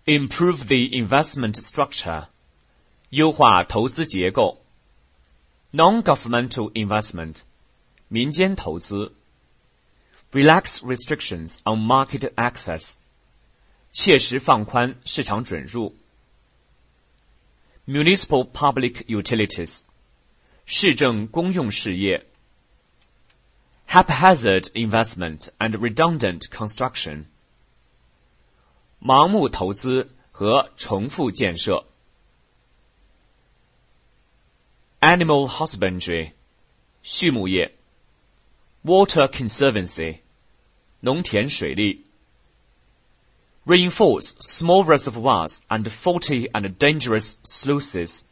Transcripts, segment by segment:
Improve the investment structure. 优化投资结构。Non-governmental investment. 民间投资。Relax restrictions on market access. 切实放宽市场准入。Municipal public utilities. 市政公用事业。Haphazard investment and redundant construction. 盲目投资和重复建设。Animal husbandry. 畜牧业。Water conservancy. 农田水利。Reinforce small reservoirs and faulty and dangerous sluices.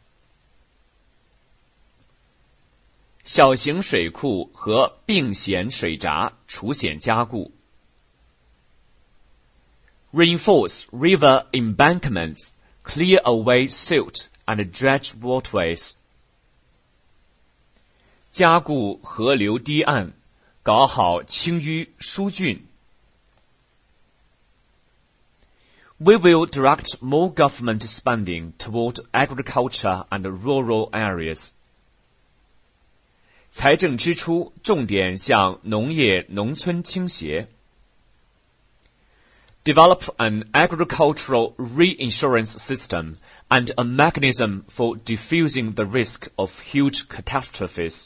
小型水库和并险水闸除险加固。Reinforce river embankments, clear away silt and dredge waterways. 加固河流堤岸，搞好清淤疏浚。We will direct more government spending toward agriculture and rural areas. 财政支出重点向农业农村倾斜。Develop an agricultural reinsurance system and a mechanism for diffusing the risk of huge catastrophes.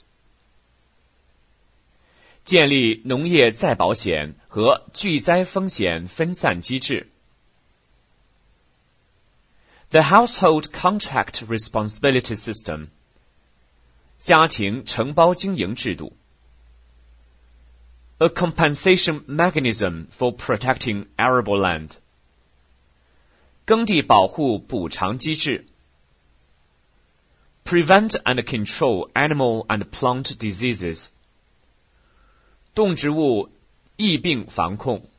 建立农业再保险和巨灾风险分散机制。The household contract responsibility system. 家庭承包经营制度。A compensation mechanism for protecting arable land. 耕地保护补偿机制。Prevent and control animal and plant diseases. 动植物疫病防控。